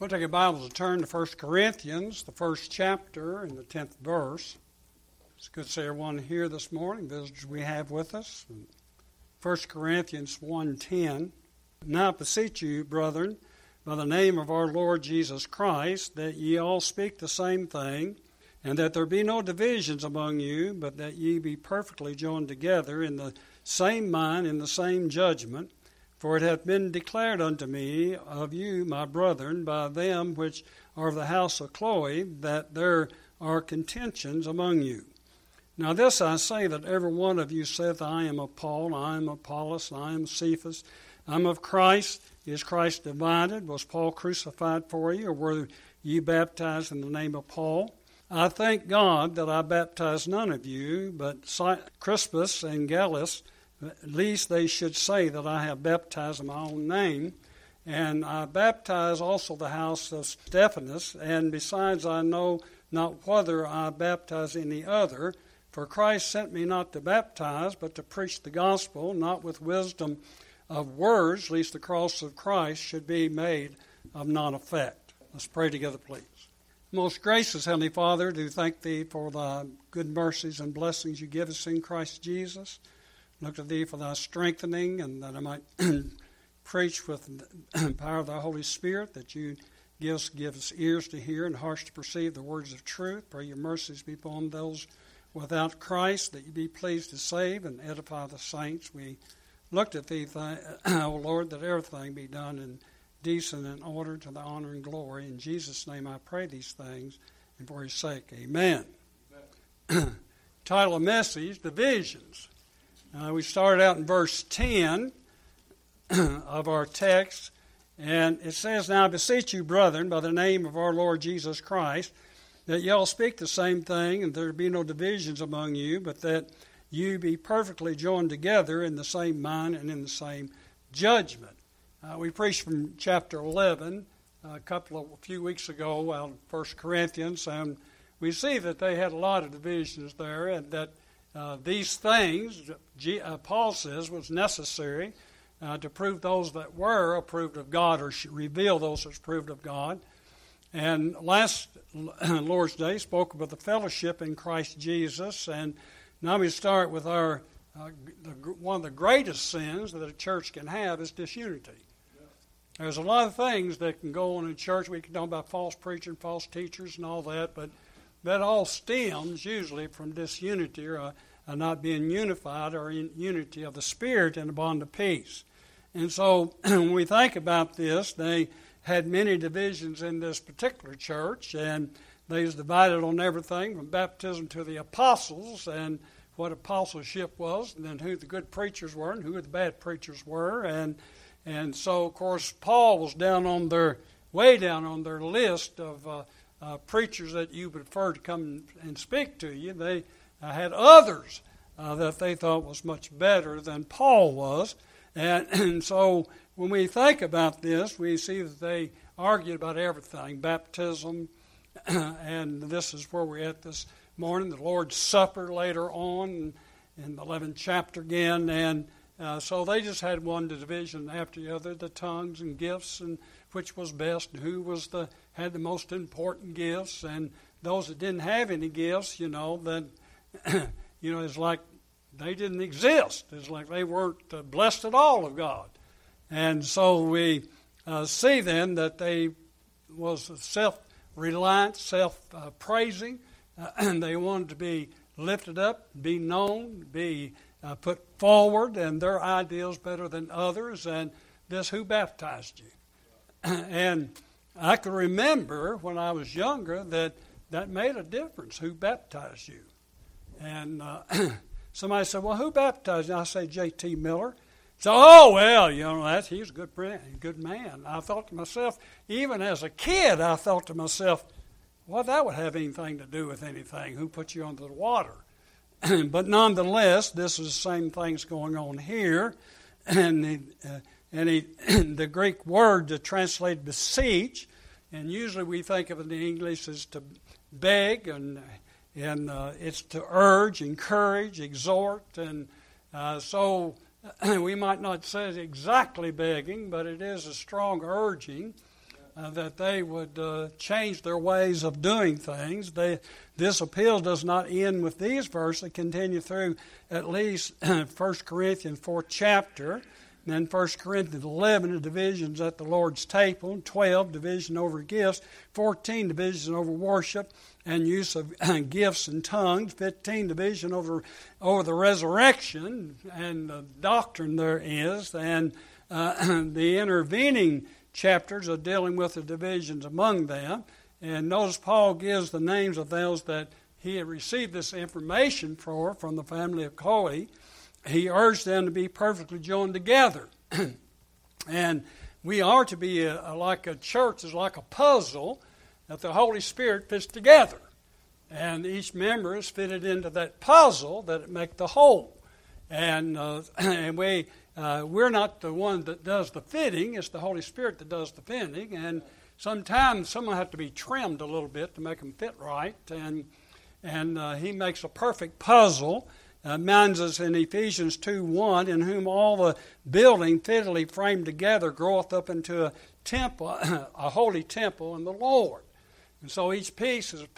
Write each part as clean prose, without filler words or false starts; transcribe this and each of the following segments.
We'll take your Bibles and turn to 1 Corinthians, the first chapter and the 10th verse. It's good to see everyone here this morning, visitors we have with us. 1 Corinthians 1:10. Now I beseech you, brethren, by the name of our Lord Jesus Christ, that ye all speak the same thing, and that there be no divisions among you, but that ye be perfectly joined together in the same mind, in the same judgment. For it hath been declared unto me of you, my brethren, by them which are of the house of Chloe, that there are contentions among you. Now this I say, that every one of you saith, I am of Paul, I am of Apollos, I am of Cephas, I am of Christ. Is Christ divided? Was Paul crucified for you, or were ye baptized in the name of Paul? I thank God that I baptized none of you, but Crispus and Gallus, at least they should say that I have baptized in my own name. And I baptize also the house of Stephanas, and besides I know not whether I baptize any other. For Christ sent me not to baptize, but to preach the gospel, not with wisdom of words, lest the cross of Christ should be made of none effect. Let's pray together, please. Most gracious Heavenly Father, do thank Thee for Thy good mercies and blessings you give us in Christ Jesus. Look to Thee for Thy strengthening, and that I might preach with the power of Thy Holy Spirit, that you give us ears to hear and hearts to perceive the words of truth. Pray your mercies be upon those without Christ, that you be pleased to save and edify the saints. We looked at Thee, O Lord, that everything be done in decent and order to the honor and glory. In Jesus' name I pray these things, and for His sake, amen. Title of message, Divisions. We started out in verse 10 of our text, and it says, Now I beseech you, brethren, by the name of our Lord Jesus Christ, that ye all speak the same thing, and there be no divisions among you, but that you be perfectly joined together in the same mind and in the same judgment. We preached from chapter 11 a few weeks ago out of 1 Corinthians, and we see that they had a lot of divisions there, and that these things, Paul says, was necessary to prove those that were approved of God, or reveal those that were approved of God. And last Lord's Day spoke about the fellowship in Christ Jesus, and now we start with our one of the greatest sins that a church can have is disunity. There's a lot of things that can go on in church. We can talk about false preaching, false teachers, and all that, but that all stems usually from disunity, or not being unified, or in unity of the Spirit and a bond of peace. And so when we think about this, they had many divisions in this particular church, and they was divided on everything from baptism to the apostles, and what apostleship was, and then who the good preachers were and who the bad preachers were. And so, of course, Paul was way down on their list of preachers that you would prefer to come and speak to you. They had others that they thought was much better than Paul was. And so when we think about this, we see that they argued about everything, baptism, and this is where we're at this morning, the Lord's Supper later on in the 11th chapter again. And so they just had one division after the other, the tongues and gifts, and which was best, and who had the most important gifts, and those that didn't have any gifts, then it's like they didn't exist. It's like they weren't blessed at all of God. And so we see then that they was self-reliant, self-praising, and they wanted to be lifted up, be known, be put forward, and their ideals better than others. And this, who baptized you? And I can remember when I was younger that made a difference, who baptized you. And somebody said, well, who baptized you? I say, J.T. Miller. So, he was a good man. I thought to myself, even as a kid, I thought to myself, well, that would have anything to do with anything. Who put you under the water? But nonetheless, this is the same things going on here. And the Greek word to translate beseech, and usually we think of it in English as to beg, and it's to urge, encourage, exhort, and so we might not say it's exactly begging, but it is a strong urging that they would change their ways of doing things. This appeal does not end with these verses. They continue through at least 1 Corinthians 4th chapter, and then 1 Corinthians 11, the divisions at the Lord's table, 12, division over gifts, 14, division over worship and use of gifts and tongues, 15, division over the resurrection and the doctrine there is, and the intervening chapters are dealing with the divisions among them. And notice Paul gives the names of those that he had received this information from the family of Chloe. He urged them to be perfectly joined together. And we are to be like a church is like a puzzle that the Holy Spirit fits together. And each member is fitted into that puzzle that it make the whole. And we're not the one that does the fitting. It's the Holy Spirit that does the fitting. And sometimes someone has to be trimmed a little bit to make them fit right. And he makes a perfect puzzle. Reminds us in Ephesians 2:1, in whom all the building fitly framed together groweth up into a temple, a holy temple in the Lord. And so each piece is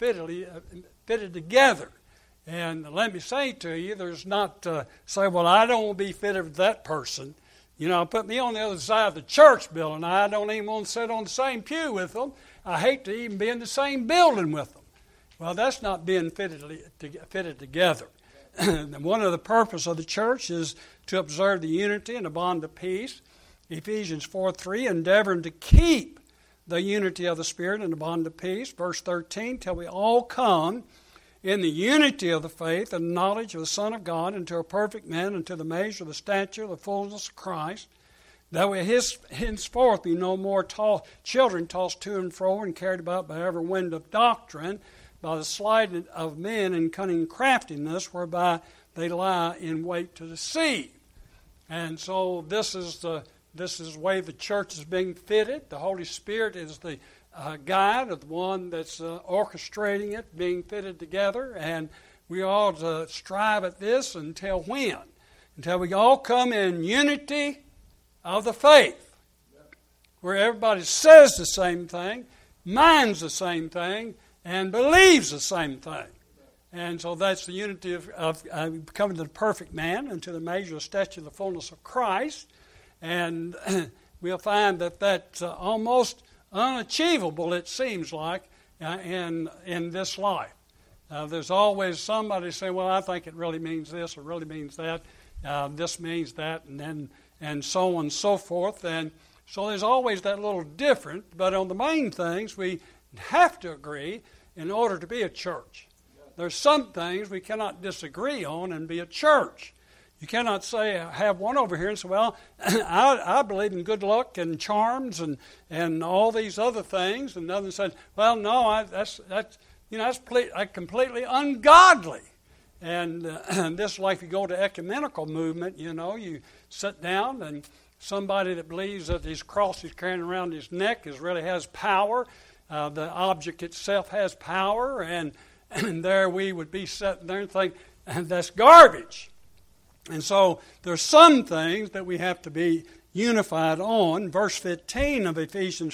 fitted together. And let me say to you, there's not say, well, I don't want to be fitted with that person. You know, put me on the other side of the church building. I don't even want to sit on the same pew with them. I hate to even be in the same building with them. Well, that's not being fitted together. And one of the purposes of the church is to observe the unity and the bond of peace. Ephesians 4:3, endeavoring to keep the unity of the Spirit and the bond of peace. Verse 13, till we all come in the unity of the faith and knowledge of the Son of God, unto a perfect man, unto the measure of the stature of the fullness of Christ, that we henceforth be no more children tossed to and fro and carried about by every wind of doctrine, by the sliding of men and cunning craftiness, whereby they lie in wait to deceive. And so this is the way the church is being fitted. The Holy Spirit is the guide, of the one that's orchestrating it, being fitted together. And we ought to strive at this until when? Until we all come in unity of the faith, where everybody says the same thing, minds the same thing, and believes the same thing. And so that's the unity of becoming the perfect man into the measure of stature of the fullness of Christ. And we'll find that that's almost unachievable, it seems like, in this life. There's always somebody say, well, I think it really means this or really means that. This means that, and so on and so forth. And so there's always that little different. But on the main things, we have to agree in order to be a church. There's some things we cannot disagree on and be a church. You cannot say, have one over here and say, well, I believe in good luck and charms and all these other things. And another said, well, no, that's completely ungodly. And this, like you go to ecumenical movement, you sit down and somebody that believes that his cross he's carrying around his neck really has power. The object itself has power, and there we would be sitting there and think, that's garbage. And so there's some things that we have to be unified on. Verse 15 of Ephesians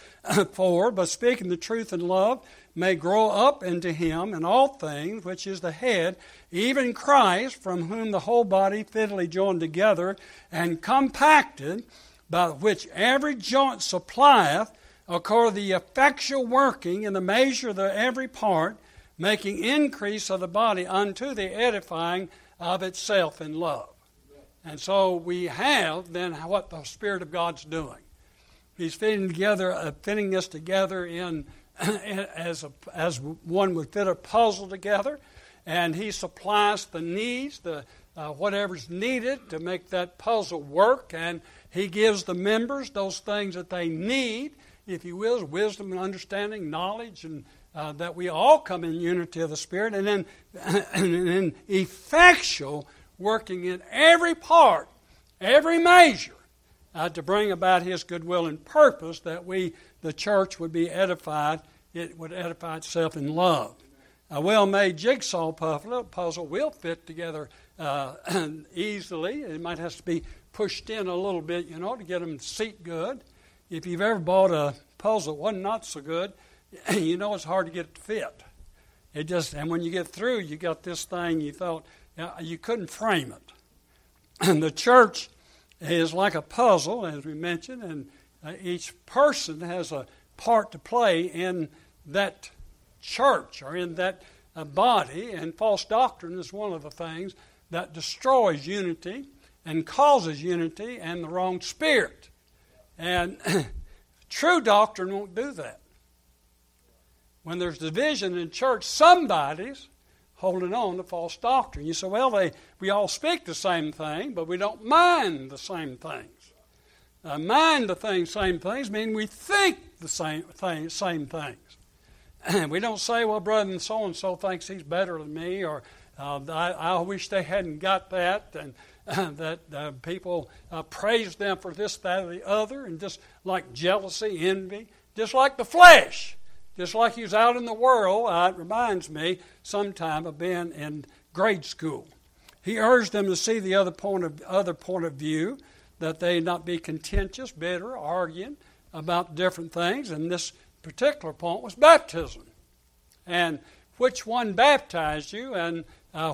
4, but speaking the truth in love may grow up into him in all things, which is the head, even Christ, from whom the whole body fitly joined together and compacted, by which every joint supplieth, according to the effectual working in the measure of every part, making increase of the body unto the edifying of itself in love. And so we have then what the Spirit of God's doing. He's fitting us together as one would fit a puzzle together, and He supplies the needs, whatever's needed to make that puzzle work, and He gives the members those things that they need, if you will, wisdom and understanding, knowledge, and that we all come in unity of the Spirit, and then effectual working in every part, every measure, to bring about His goodwill and purpose, that the church would be edified, it would edify itself in love. A well-made jigsaw puzzle will fit together easily. It might have to be pushed in a little bit, to get them to seat good. If you've ever bought a puzzle that wasn't not so good, you know it's hard to get it to fit. And when you get through, you got this thing you thought, you couldn't frame it. And the church is like a puzzle, as we mentioned, and each person has a part to play in that church or in that body, and false doctrine is one of the things that destroys unity and causes unity and the wrong spirit. And true doctrine won't do that. When there's division in church, somebody's holding on to false doctrine. You say, well, we all speak the same thing, but we don't mind the same things. Mind the same things mean we think the same things. We don't say, well, brother so-and-so thinks he's better than me, or I wish they hadn't got that, and that people praise them for this, that, or the other, and just like jealousy, envy, just like the flesh, just like he was out in the world. It reminds me sometime of being in grade school. He urged them to see the other point of view, that they not be contentious, bitter, arguing about different things, and this particular point was baptism, and which one baptized you, and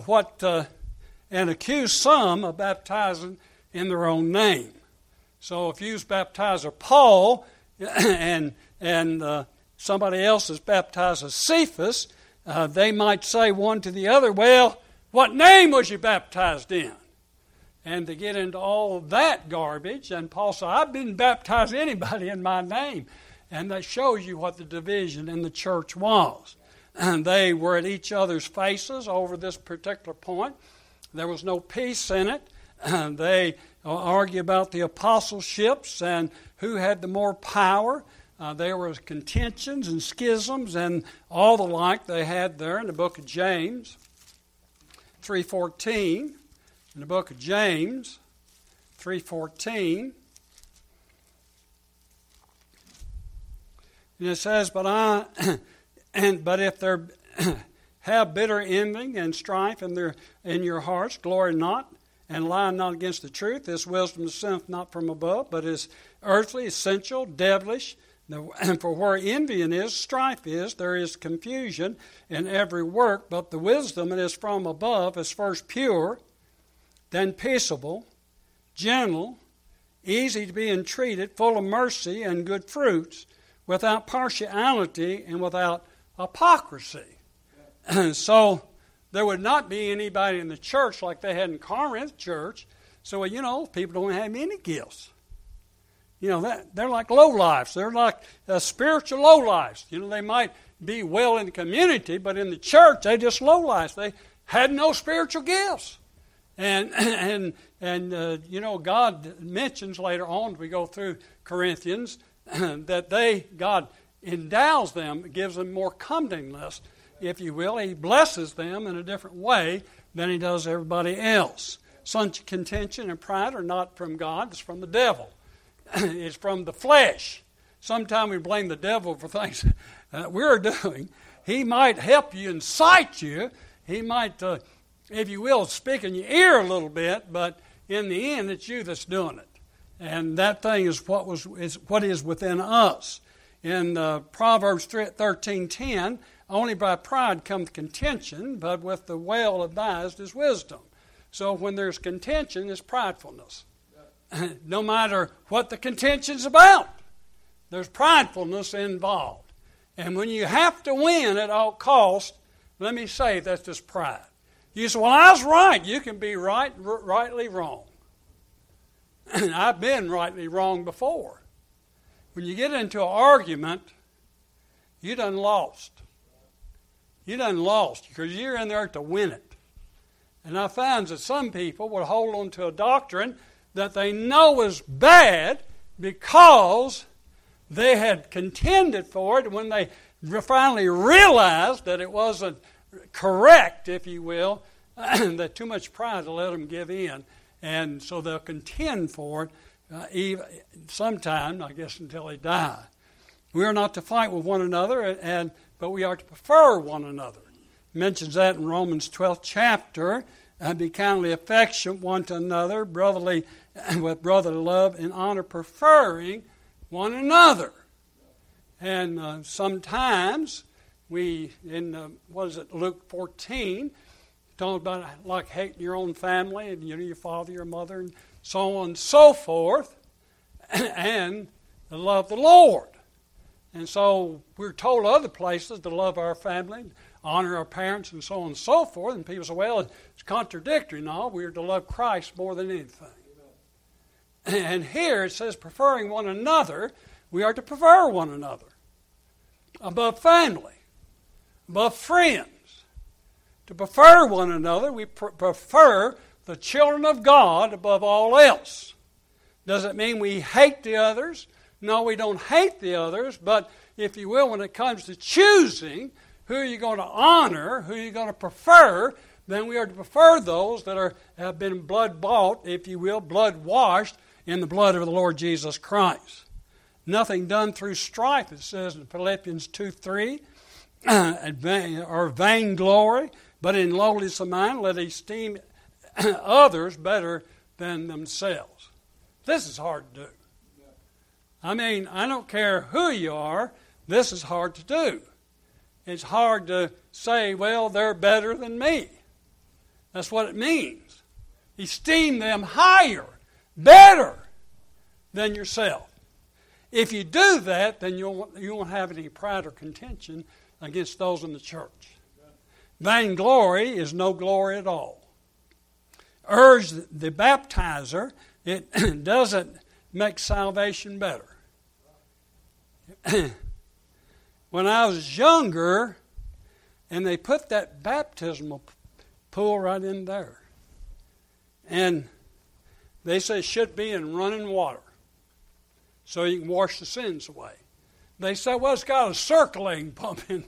and accused some of baptizing in their own name. So if you was baptized as Paul, and somebody else is baptized as Cephas, they might say one to the other, well, what name was you baptized in? And to get into all of that garbage, and Paul said, I've been baptized anybody in my name. And that shows you what the division in the church was. And they were at each other's faces over this particular point. There was no peace in it. And they argue about the apostleships and who had the more power. There was contentions and schisms and all the like they had there in the book of James 3:14. In the book of James 3:14. And it says, but if there have bitter envy and strife in your hearts, glory not, and lie not against the truth. This wisdom descendeth not from above, but is earthly, essential, devilish. For where envy is, strife is, there is confusion in every work. But the wisdom that is from above is first pure, then peaceable, gentle, easy to be entreated, full of mercy and good fruits, without partiality and without hypocrisy. So there would not be anybody in the church like they had in Corinth church. So, people don't have any gifts. They're like low-lifes. They're like spiritual low-lifes. They might be well in the community, but in the church, they just low-lifes. They had no spiritual gifts. And God mentions later on, as we go through Corinthians, that God endows them, gives them more comeliness, if you will. He blesses them in a different way than he does everybody else. Such contention and pride are not from God, it's from the devil. It's from the flesh. Sometimes we blame the devil for things that we're doing. He might help you, incite you. He might, if you will, speak in your ear a little bit, but in the end, it's you that's doing it. And that thing is what is within us. In Proverbs 13:10, only by pride cometh contention, but with the well advised is wisdom. So when there's contention, it's pridefulness. No matter what the contention's about, there's pridefulness involved. And when you have to win at all costs, let me say that's just pride. You say, well, I was right. You can be rightly wrong. I've been rightly wrong before. When you get into an argument, you done lost. You done lost because you're in there to win it. And I find that some people will hold on to a doctrine that they know is bad because they had contended for it. When they finally realized that it wasn't correct, if you will, that too much pride to let them give in. And so they'll contend for it, even sometime, I guess, until they die. We are not to fight with one another, but we are to prefer one another. It mentions that in Romans 12th chapter. Be kindly affectionate one to another, with brotherly love and honor, preferring one another. And sometimes we, Luke 14, talking about like hating your own family and your father, your mother, and so on and so forth, and to love the Lord. And so we're told other places to love our family, honor our parents, and so on and so forth. And people say, well, it's contradictory. No, we're to love Christ more than anything. And here it says, preferring one another, we are to prefer one another above family, above friends. To prefer one another, we prefer the children of God above all else. Does it mean we hate the others? No, we don't hate the others, but if you will, when it comes to choosing who you're going to honor, who you're going to prefer, then we are to prefer those that have been blood-bought, if you will, blood-washed in the blood of the Lord Jesus Christ. Nothing done through strife, it says in Philippians 2:3, or vainglory, but in lowliness of mind let esteem others better than themselves. This is hard to do. I mean, I don't care who you are, this is hard to do. It's hard to say, well, they're better than me. That's what it means. Esteem them higher, better than yourself. If you do that, then you won't have any pride or contention against those in the church. Vainglory is no glory at all. Urge the baptizer, it doesn't make salvation better. When I was younger, and they put that baptismal pool right in there, and they say it should be in running water so you can wash the sins away. They say, well, it's got a circulating pump in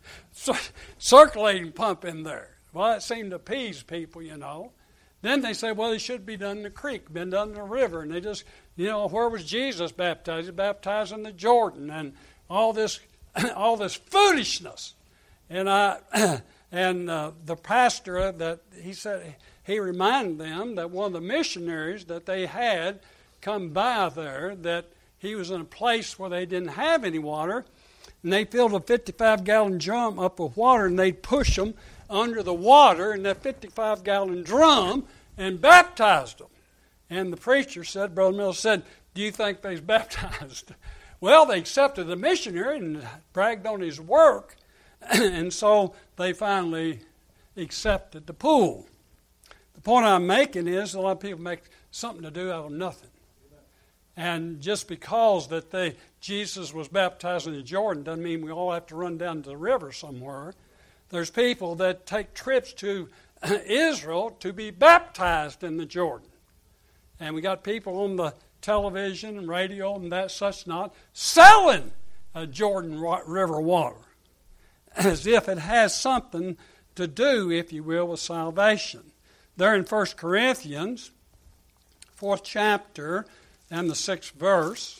there. Well, it seemed to appease people, you know. Then they say, well, it should be done in the creek, been done in the river. And they just, where was Jesus baptized? He was baptized in the Jordan, and all this foolishness. And the pastor, that he said, he reminded them that one of the missionaries that they had come by there, that he was in a place where they didn't have any water, and they filled a 55-gallon drum up with water, and they'd push them under the water in that 55-gallon drum and baptized them. And the preacher said, Brother Mills said, do you think they was baptized? Well, they accepted the missionary and bragged on his work, and so they finally accepted the pool. The point I'm making is a lot of people make something to do out of nothing. And just because that Jesus was baptized in the Jordan doesn't mean we all have to run down to the river somewhere. There's people that take trips to Israel to be baptized in the Jordan. And we got people on the television and radio and that such not selling Jordan River water as if it has something to do, if you will, with salvation. There in 1 Corinthians, 4th chapter, and the 6th verse,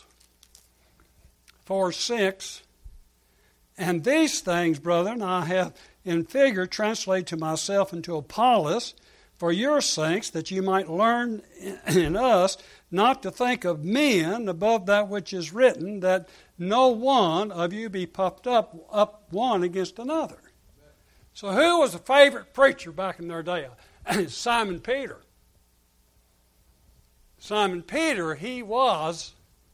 4:6, and these things, brethren, I have in figure translated to myself and to Apollos for your sakes, that you might learn in us not to think of men above that which is written, that no one of you be puffed up one against another. So who was the favorite preacher back in their day? Simon Peter. Simon Peter, he was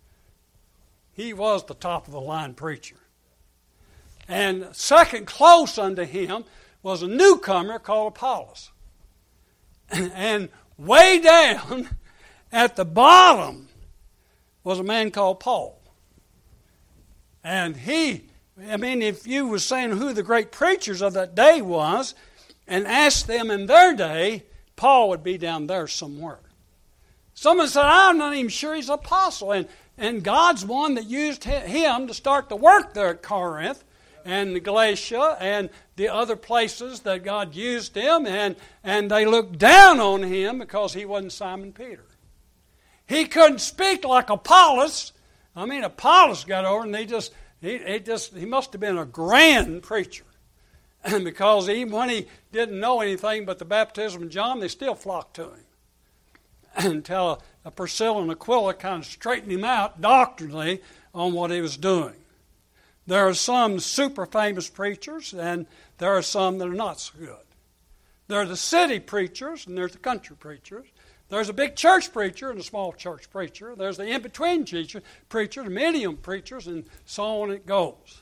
the top of the line preacher. And second close unto him was a newcomer called Apollos. And way down at the bottom was a man called Paul. And if you were saying who the great preachers of that day was, and asked them in their day, Paul would be down there somewhere. Someone said, I'm not even sure he's an apostle. And God's one that used him to start the work there at Corinth and Galatia and the other places that God used him. And they looked down on him because he wasn't Simon Peter. He couldn't speak like Apollos. Apollos got over and he must have been a grand preacher. Because even when he didn't know anything but the baptism of John, they still flocked to him. Until Priscilla and Aquila kind of straightened him out doctrinally on what he was doing. There are some super famous preachers, and there are some that are not so good. There are the city preachers, and there's the country preachers. There's a big church preacher and a small church preacher. There's the in-between preacher, the medium preachers, and so on it goes.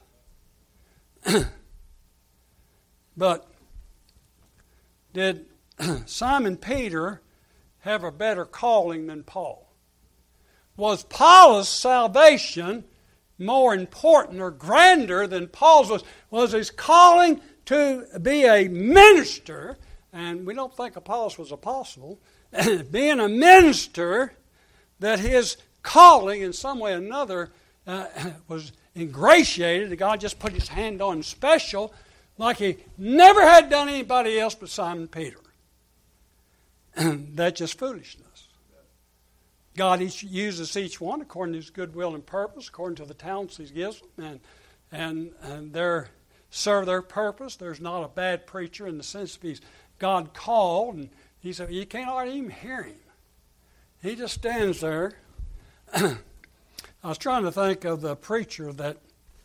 But did Simon Peter have a better calling than Paul? Was Paul's salvation more important or grander than Paul's? Was his calling to be a minister, and we don't think Apollos was apostle, being a minister, that his calling in some way or another was ingratiated, that God just put his hand on special, like he never had done anybody else but Simon Peter. That's just foolishness. God uses each one according to his good will and purpose, according to the talents he gives them, and they serve their purpose. There's not a bad preacher in the sense of he's God called, and he said you can't hardly even hear him. He just stands there. I was trying to think of the preacher that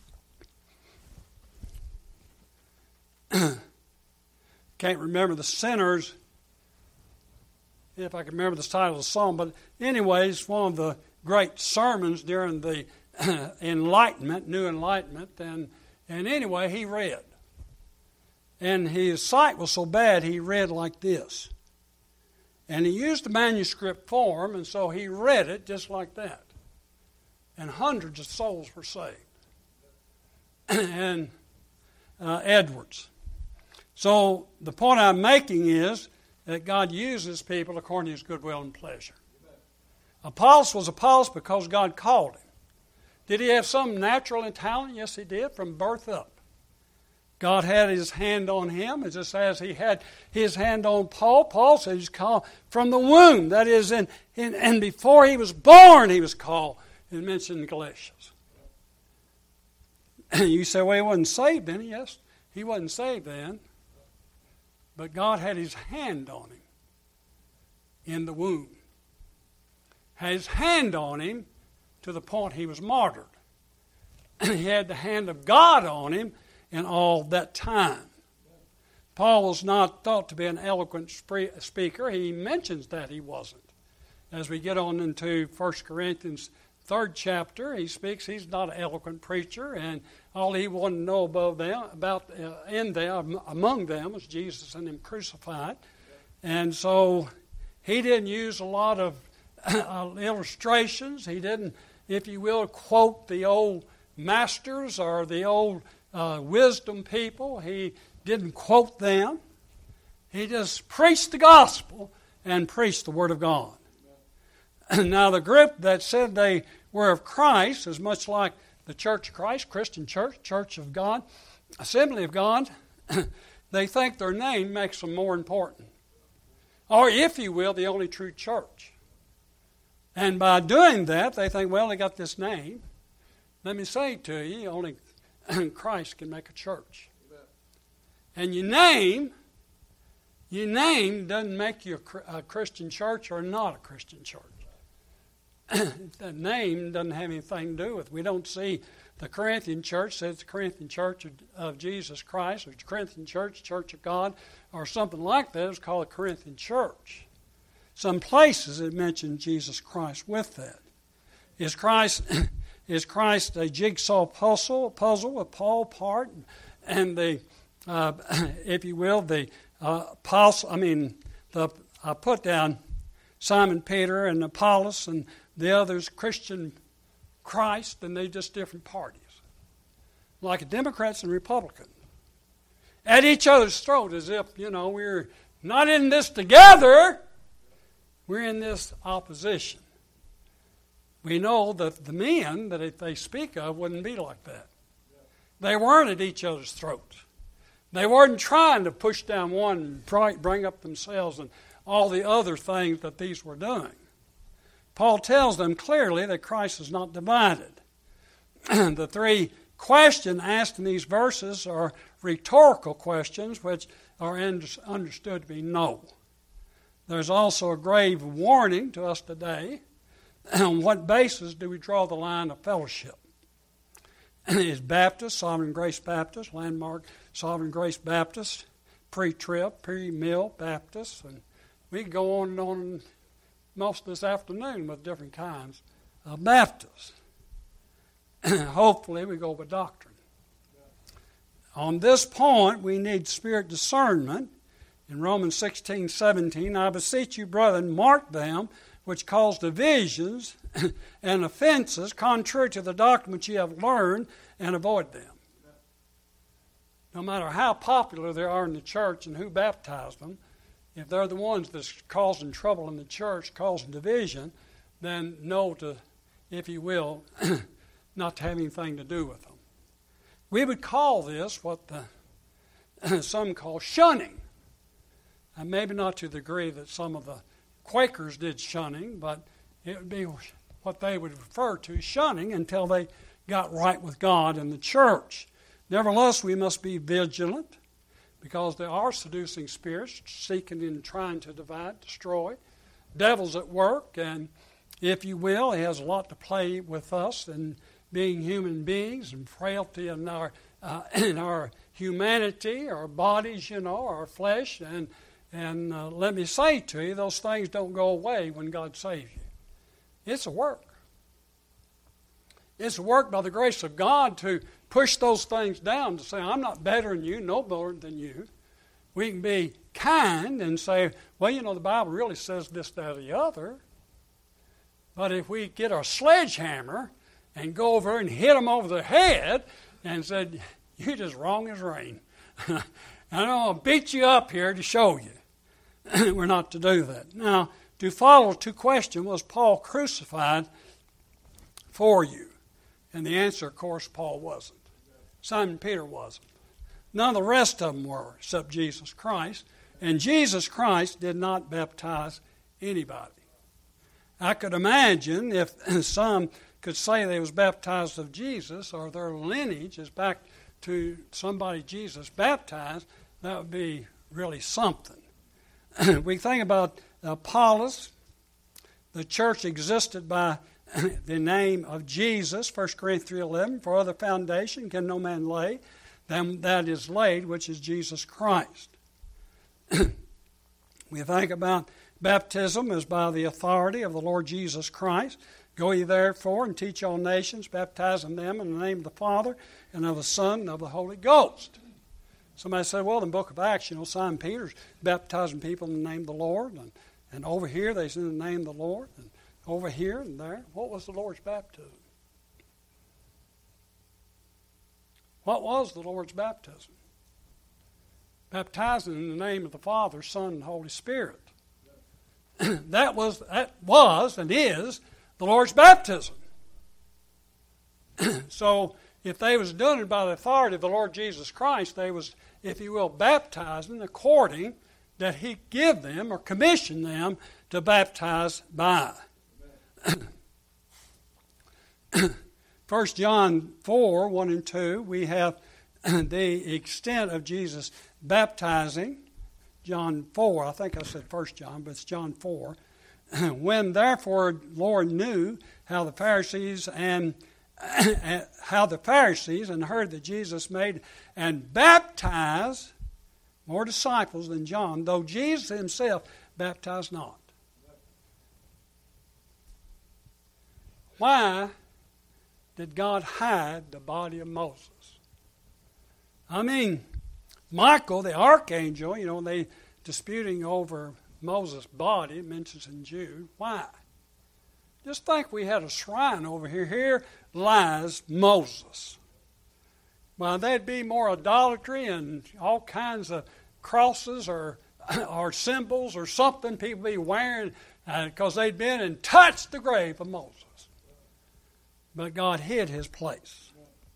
can't remember the sinners, if I can remember the title of the song, but anyways, one of the great sermons during the Enlightenment, New Enlightenment, and anyway, he read. And his sight was so bad, he read like this. And he used the manuscript form, and so he read it just like that. And hundreds of souls were saved. And Edwards. So the point I'm making is that God uses people according to his goodwill and pleasure. Apollos was Apollos because God called him. Did he have some natural talent? Yes, he did, from birth up. God had his hand on him, just as he had his hand on Paul. Paul said he's called from the womb. That is, and before he was born, he was called. It mentioned in Galatians. You say, well, he wasn't saved then. Yes, he wasn't saved then. But God had his hand on him in the womb. Had his hand on him to the point he was martyred. He had the hand of God on him in all that time. Paul was not thought to be an eloquent speaker. He mentions that he wasn't. As we get on into 1 Corinthians 3rd chapter, he speaks, he's not an eloquent preacher, and all he wanted to know among them was Jesus and him crucified. And so he didn't use a lot of illustrations. He didn't, if you will, quote the old masters or the old wisdom people. He didn't quote them. He just preached the gospel and preached the word of God. Now the group that said they were of Christ is much like the Church of Christ, Christian Church, Church of God, Assembly of God. They think their name makes them more important. Or, if you will, the only true church. And by doing that, they think, well, they got this name. Let me say to you, only Christ can make a church. And your name doesn't make you a Christian church or not a Christian church. That name doesn't have anything to do with it. We don't see the Corinthian church says the Corinthian church of Jesus Christ, or the Corinthian church, Church of God, or something like that. It's called a Corinthian church. Some places it mentioned Jesus Christ with that. Is Christ a jigsaw puzzle with Paul part, and the if you will, the apostle? I put down Simon Peter and Apollos and the others, Christian Christ, and they're just different parties, like Democrats and Republicans, at each other's throat, as if we're not in this together. We're in this opposition. We know that the men that they speak of wouldn't be like that. They weren't at each other's throats. They weren't trying to push down one and bring up themselves and all the other things that these were doing. Paul tells them clearly that Christ is not divided. The three questions asked in these verses are rhetorical questions which are understood to be no. There's also a grave warning to us today. On what basis do we draw the line of fellowship? is Baptist, Sovereign Grace Baptist, Landmark Sovereign Grace Baptist, pre-trip, pre-mill Baptist, and we can go on and on most of this afternoon with different kinds of Baptists. Hopefully we go with doctrine. On this point, we need spirit discernment. In Romans 16:17, I beseech you, brethren, mark them which cause divisions and offenses contrary to the doctrine which ye have learned, and avoid them. No matter how popular they are in the church and who baptized them, if they're the ones that's causing trouble in the church, causing division, then know to, if you will, not to have anything to do with them. We would call this what some call shunning. And maybe not to the degree that some of the Quakers did shunning, but it would be what they would refer to shunning until they got right with God and the church. Nevertheless, we must be vigilant because there are seducing spirits seeking and trying to divide, destroy. Devil's at work, and if you will, he has a lot to play with us and being human beings and frailty in our humanity, our bodies, our flesh. And let me say to you, those things don't go away when God saves you. It's a work. It's a work by the grace of God to push those things down, to say, I'm not better than you, no better than you. We can be kind and say, well, the Bible really says this, that, or the other. But if we get our sledgehammer and go over and hit them over the head and said, you're just wrong as rain. And I'm going to beat you up here to show you. We're not to do that. Now, to follow to question, was Paul crucified for you? And the answer, of course, Paul wasn't. Simon Peter wasn't. None of the rest of them were, except Jesus Christ. And Jesus Christ did not baptize anybody. I could imagine if some could say they was baptized of Jesus, or their lineage is back to somebody Jesus baptized, that would be really something. We think about Apollos. The church existed by the name of Jesus, 1 Corinthians 3:11, for other foundation can no man lay than that is laid, which is Jesus Christ. We think about baptism as by the authority of the Lord Jesus Christ. Go ye therefore and teach all nations, baptizing them in the name of the Father and of the Son and of the Holy Ghost. Somebody said, well, in the book of Acts, Simon Peter's baptizing people in the name of the Lord. And over here, they said in the name of the Lord. And over here and there. What was the Lord's baptism? What was the Lord's baptism? Baptizing in the name of the Father, Son, and Holy Spirit. That was and is the Lord's baptism. So if they was doing it by the authority of the Lord Jesus Christ, they was, if you will, baptizing according that He give them or commission them to baptize by. 1 John 4, 1 and 2, we have the extent of Jesus baptizing. John 4, I think I said 1 John, but it's John 4. When therefore Lord knew how the Pharisees and heard that Jesus made and baptized more disciples than John, though Jesus himself baptized not. Why did God hide the body of Moses? I mean, Michael, the archangel, they disputing over Moses' body, it mentions in Jude. Why? Just think we had a shrine over here. Here lies Moses. Well, there'd be more idolatry and all kinds of crosses or symbols or something people be wearing because they'd been and touched the grave of Moses. But God hid his place.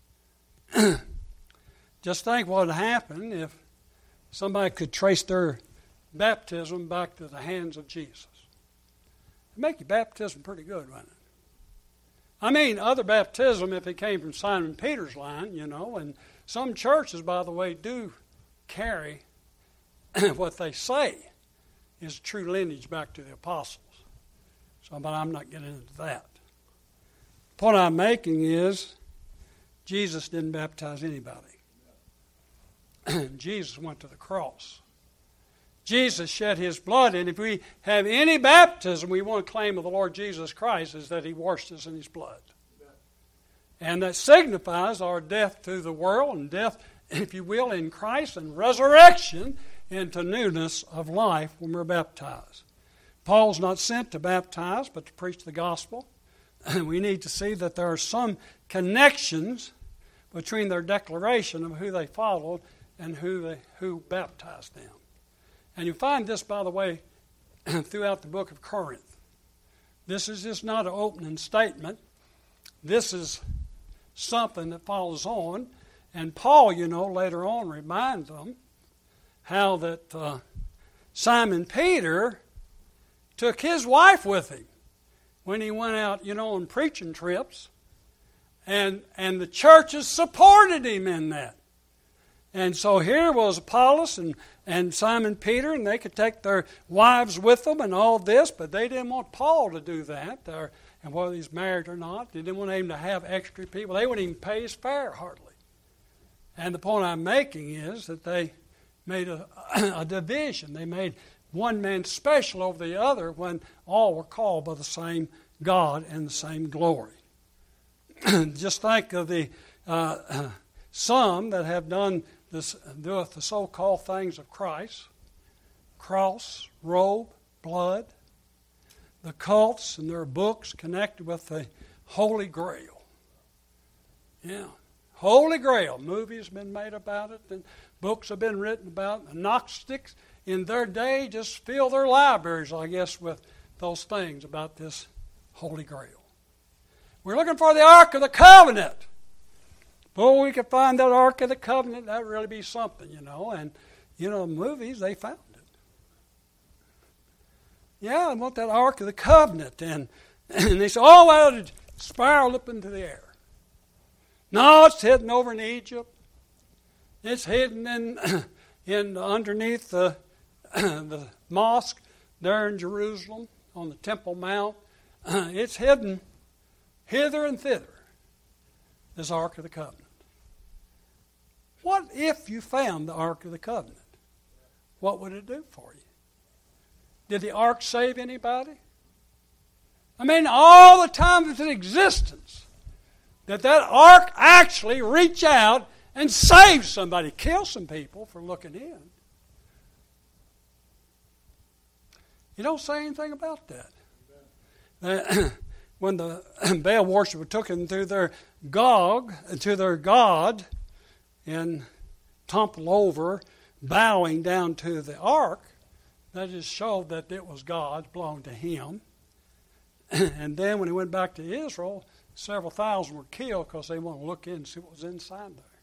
Just think what would happen if somebody could trace their baptism back to the hands of Jesus. It'd make your baptism pretty good, wouldn't it? I mean, other baptism, if it came from Simon Peter's line, and some churches, by the way, do carry what they say is true lineage back to the apostles. But I'm not getting into that. The point I'm making is Jesus didn't baptize anybody. Jesus went to the cross. Jesus shed his blood, and if we have any baptism we want to claim of the Lord Jesus Christ is that he washed us in his blood. And that signifies our death to the world and death, if you will, in Christ, and resurrection into newness of life when we're baptized. Paul's not sent to baptize, but to preach the gospel. We need to see that there are some connections between their declaration of who they followed and who baptized them. And you find this, by the way, throughout the book of Corinth. This is just not an opening statement. This is something that follows on. And Paul, later on reminds them how that Simon Peter took his wife with him when he went out, on preaching trips. And the churches supported him in that. And so here was Apollos and Simon Peter, and they could take their wives with them and all this, but they didn't want Paul to do that, and whether he's married or not. They didn't want him to have extra people. They wouldn't even pay his fare, hardly. And the point I'm making is that they made a division. They made one man special over the other when all were called by the same God and the same glory. Just think of the some that have done this, doeth the so-called things of Christ: cross, robe, blood, the cults and their books connected with the Holy Grail. Yeah, Holy Grail. Movies have been made about it, and books have been written about it. The Gnostics in their day just fill their libraries, I guess, with those things about this Holy Grail. We're looking for the Ark of the Covenant. Boy, we could find that Ark of the Covenant. That would really be something, And, movies, they found it. Yeah, I want that Ark of the Covenant. And they said, well, it spiraled up into the air. No, it's hidden over in Egypt. It's hidden in underneath the mosque there in Jerusalem on the Temple Mount. It's hidden hither and thither, this Ark of the Covenant. What if you found the Ark of the Covenant? What would it do for you? Did the Ark save anybody? I mean, all the time it's in existence, that Ark actually reach out and save somebody, kill some people for looking in. You don't say anything about that. When the Baal worshippers took them to their god, and toppled over, bowing down to the ark, that just showed that it was God, belonged to him. And then when he went back to Israel, several thousand were killed because they wanted to look in and see what was inside there.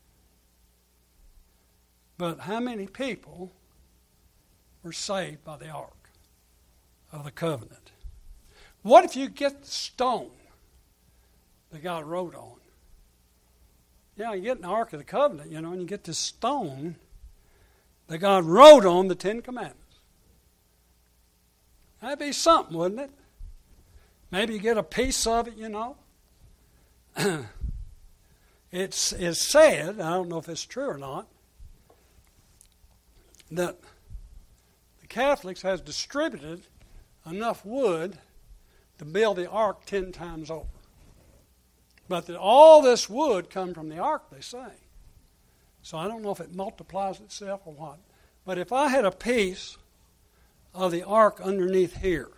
But how many people were saved by the Ark of the Covenant? What if you get the stone that God wrote on? Yeah, you get an Ark of the Covenant, and you get this stone that God wrote on the Ten Commandments. That'd be something, wouldn't it? Maybe you get a piece of it, It's said, I don't know if it's true or not, that the Catholics has distributed enough wood to build the ark 10 times over. But that all this wood come from the ark, they say. So I don't know if it multiplies itself or what. But if I had a piece of the ark underneath here,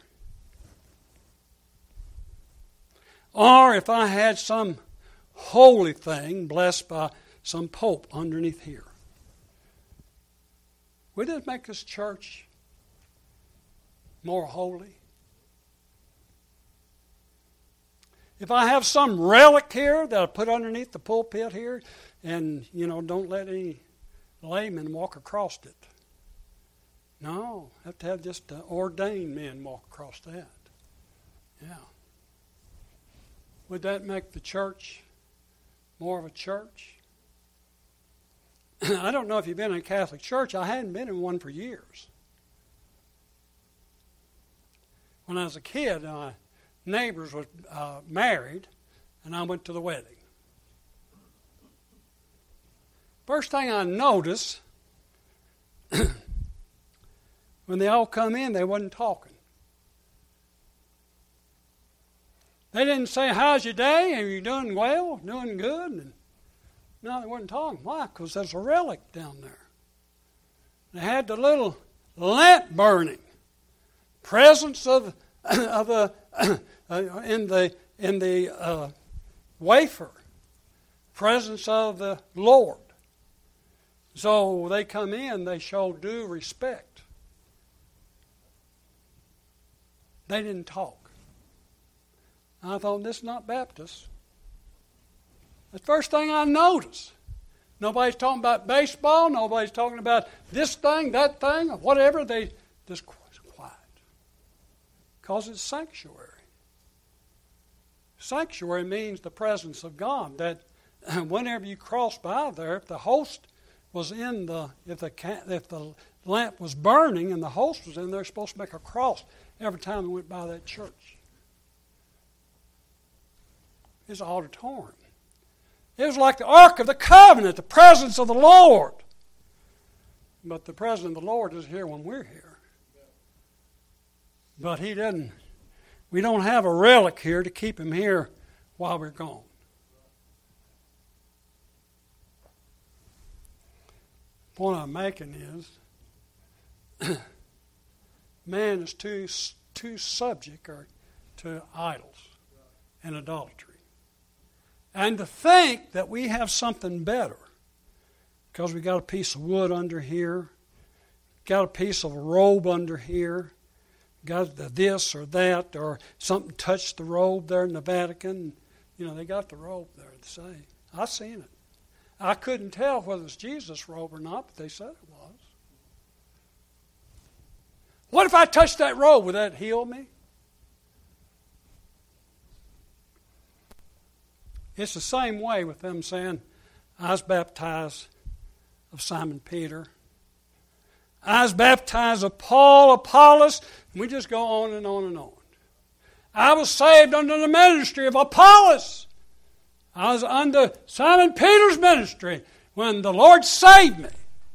or if I had some holy thing blessed by some pope underneath here, would it make this church more holy? If I have some relic here that I put underneath the pulpit here, and, don't let any layman walk across it. No, have to have just ordained men walk across that. Yeah. Would that make the church more of a church? I don't know if you've been in a Catholic church. I hadn't been in one for years. When I was a kid, my neighbors were married, and I went to the wedding. First thing I noticed, when they all come in, they wasn't talking. They didn't say, how's your day? Are you doing well? Doing good? And no, they wasn't talking. Why? Because there's a relic down there. They had the little lamp burning. Presence of the in the wafer. Presence of the Lord. So they come in, they show due respect. They didn't talk. I thought, this is not Baptist. The first thing I noticed. Nobody's talking about baseball. Nobody's talking about this thing, that thing, or whatever. They just quiet. Because it's sanctuary. Sanctuary means the presence of God. That whenever you cross by there, if the host was in if the lamp was burning and the host was in there, supposed to make a cross every time they went by that church. It's an auditorium. It was like the Ark of the Covenant, the presence of the Lord. But the presence of the Lord is here when we're here. But He didn't. We don't have a relic here to keep Him here while we're gone. The point I'm making is man is too subject to idols and idolatry. And to think that we have something better because we got a piece of wood under here, got a piece of a robe under here, got this or that, or something touched the robe there in the Vatican. You know, they got the robe there to say. I seen it. I couldn't tell whether it's Jesus' robe or not, but they said it was. What if I touched that robe? Would that heal me? It's the same way with them saying, I was baptized of Simon Peter. I was baptized of Paul, Apollos, and we just go on and on and on. I was saved under the ministry of Apollos. I was under Simon Peter's ministry when the Lord saved me.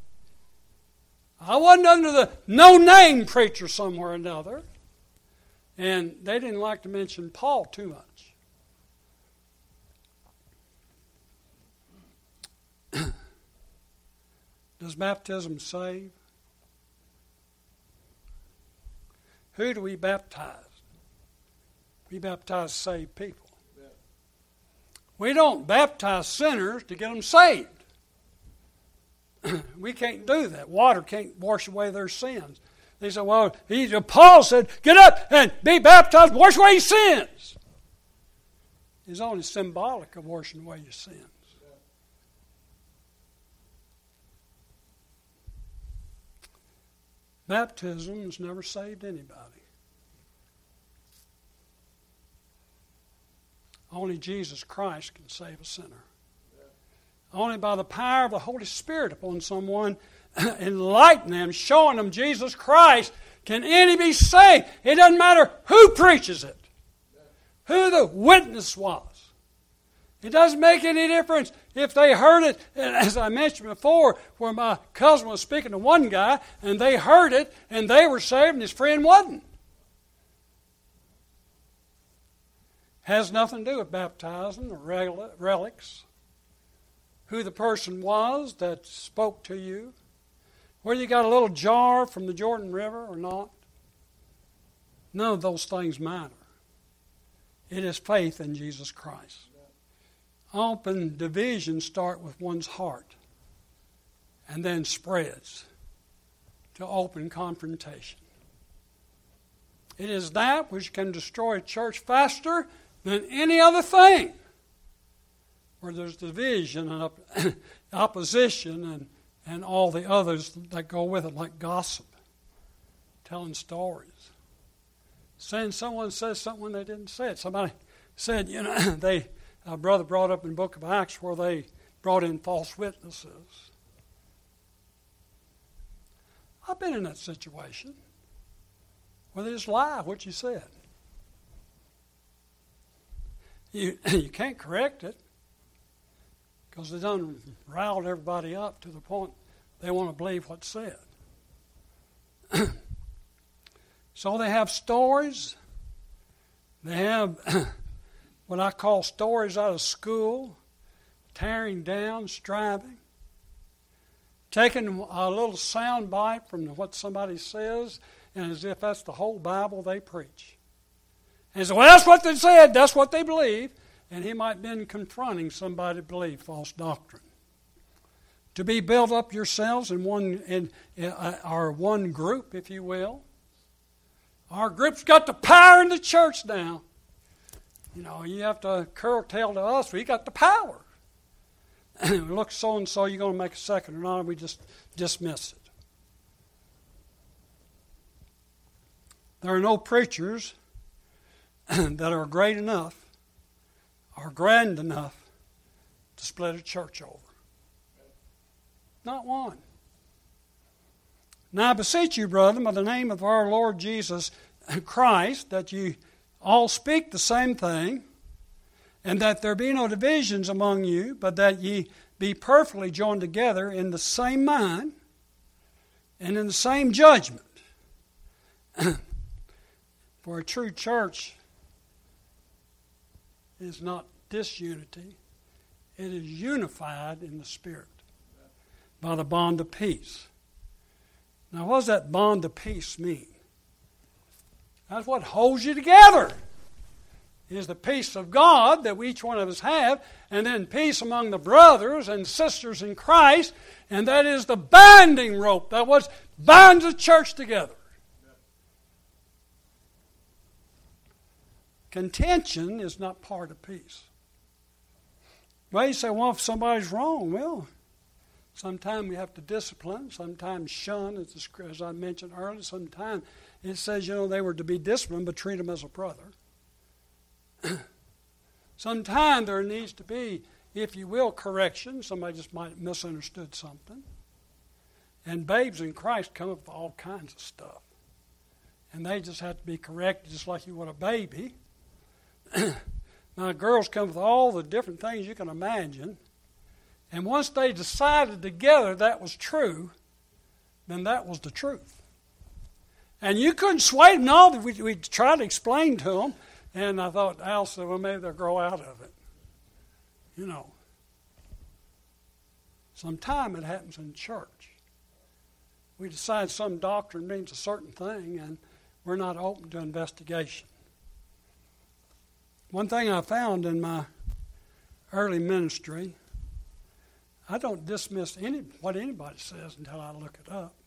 I wasn't under the no-name preacher somewhere or another. And they didn't like to mention Paul too much. Does baptism save? Who do we baptize? We baptize saved people. Yeah. We don't baptize sinners to get them saved. We can't do that. Water can't wash away their sins. They said, well, Paul said, get up and be baptized, wash away your sins. It's only symbolic of washing away your sins. Baptism has never saved anybody. Only Jesus Christ can save a sinner. Only by the power of the Holy Spirit upon someone, enlightening them, showing them Jesus Christ, can any be saved. It doesn't matter who preaches it, who the witness was. It doesn't make any difference if they heard it, as I mentioned before, where my cousin was speaking to one guy, and they heard it, and they were saved, and his friend wasn't. Has nothing to do with baptizing or relics. Who the person was that spoke to you. Whether you got a little jar from the Jordan River or not. None of those things matter. It is faith in Jesus Christ. Often divisions start with one's heart and then spreads to open confrontation. It is that which can destroy a church faster than any other thing. Where there's division and opposition and all the others that go with it, like gossip, telling stories. Saying someone says something when they didn't say it. Somebody said, a brother brought up in the book of Acts where they brought in false witnesses. I've been in that situation where they just lie what you said. You can't correct it because they done riled everybody up to the point they want to believe what's said. So they have stories. They have what I call stories out of school, tearing down, striving, taking a little sound bite from what somebody says, and as if that's the whole Bible they preach. And so, well, that's what they said, that's what they believe, and he might have been confronting somebody to believe false doctrine. To be built up yourselves in one group, if you will. Our group's got the power in the church now. You know, you have to curtail to us, we got the power. Look, so-and-so, you're going to make a second or not, we just dismiss it. There are no preachers that are great enough or grand enough to split a church over. Not one. Now I beseech you, brethren, by the name of our Lord Jesus Christ, that you all speak the same thing, and that there be no divisions among you, but that ye be perfectly joined together in the same mind and in the same judgment. For a true church is not disunity, it is unified in the Spirit by the bond of peace. Now, what does that bond of peace mean? That's what holds you together. It is the peace of God that each one of us have, and then peace among the brothers and sisters in Christ, and that is the binding rope that what binds the church together. Contention is not part of peace. Well, you say, well, if somebody's wrong, well, sometimes we have to discipline, sometimes shun, as I mentioned earlier. Sometimes it says, they were to be disciplined, but treat them as a brother. Sometimes there needs to be, if you will, correction. Somebody just might have misunderstood something. And babes in Christ come up with all kinds of stuff. And they just have to be corrected just like you would a baby. Now, girls come with all the different things you can imagine. And once they decided together that was true, then that was the truth. And you couldn't sway them. No, we tried to explain to them. And I thought, Al said, well, maybe they'll grow out of it. Sometime it happens in church. We decide some doctrine means a certain thing, and we're not open to investigation. One thing I found in my early ministry, I don't dismiss what anybody says until I look it up.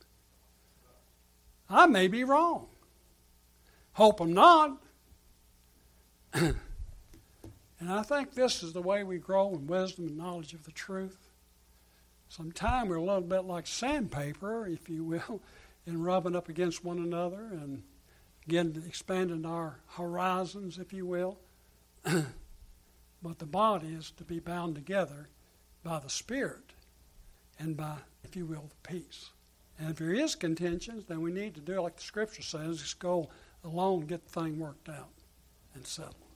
I may be wrong. Hope I'm not. And I think this is the way we grow in wisdom and knowledge of the truth. Sometimes we're a little bit like sandpaper, if you will, in rubbing up against one another and again expanding our horizons, if you will. But the body is to be bound together by the Spirit and by, if you will, the peace. And if there is contentions, then we need to do like the Scripture says, just go alone and get the thing worked out and settled.